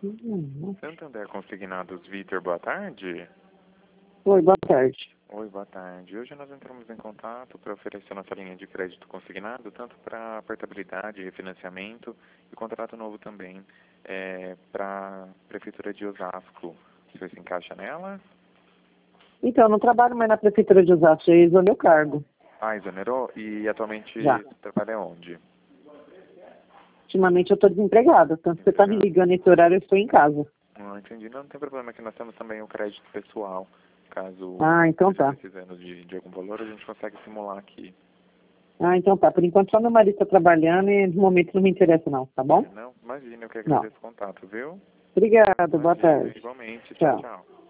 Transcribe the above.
Santander Consignados, Vitor, boa tarde. Oi, boa tarde. Oi, boa tarde. Hoje nós entramos em contato para oferecer nossa linha de crédito consignado, tanto para portabilidade, refinanciamento e contrato novo também, para a Prefeitura de Osasco. Você se encaixa nela? Então, eu não trabalho mais na Prefeitura de Osasco, já exonerei meu cargo. Ah, exonerou? E atualmente Já. trabalha onde? Ultimamente eu estou desempregada, tanto que você está me ligando nesse horário, eu estou em casa. Não entendi. Não tem problema, que nós temos também o crédito pessoal. Caso Então tá. precisando de algum valor, a gente consegue simular aqui. Então tá. Por enquanto só meu marido está trabalhando e no momento não me interessa não, tá bom? Não, imagina, eu que Não. agradeço o contato, viu? Obrigada, boa Imagina, tarde. igualmente. Tchau, Tchau. tchau.